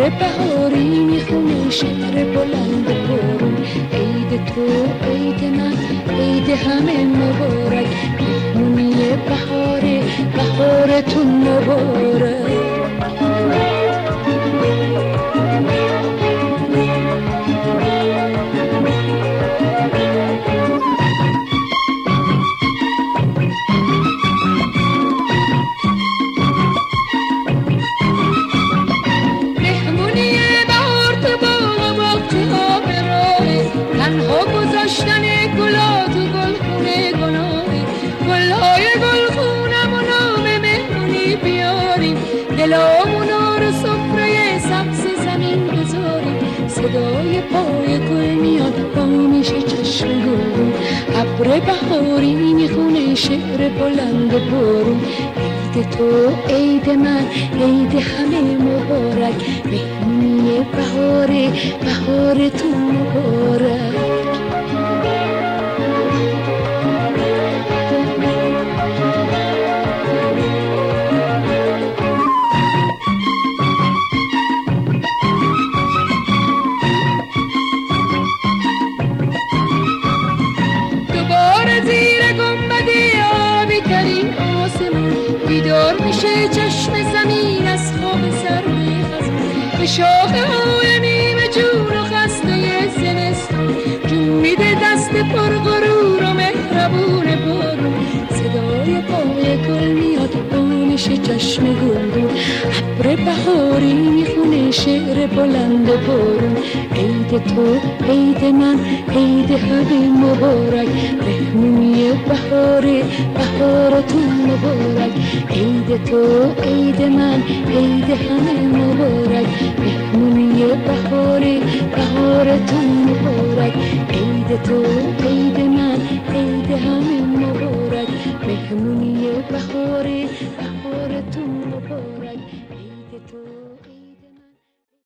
ابر بهاری میخونه شعر بلند بارون. عید تو عید من عید همه مبارک، مهمونی بهاره بهارتون مبارک. دلامونو رو سفره سبز زمین بذاریم، صدای پای گل میاد با میشه چشم گلون. ابر بهاری میخونه شعر بلند بارون. عید تو عید من عید همه مبارک، مهمونی بهاره بهارتون مبارک. بیدار میشه چشم زمین از خواب سر خزون، به شاخه‌های نیمه جون و خسته زمستون جون میده دست پر غرور و مهربون بارون. صدای پای گل میاد با میشه چشم گلدون. ابر بهاری میخونه شعر بلند بارون. عید تو عید من عید همه مبارک، مهمونی بهاره بهارتون مبارک. عید تو عید من عید همه مبارک، مهمونی بهاره بهارتون مبارک. عید تو عید من عید همه مبارک، مهمونی بهاره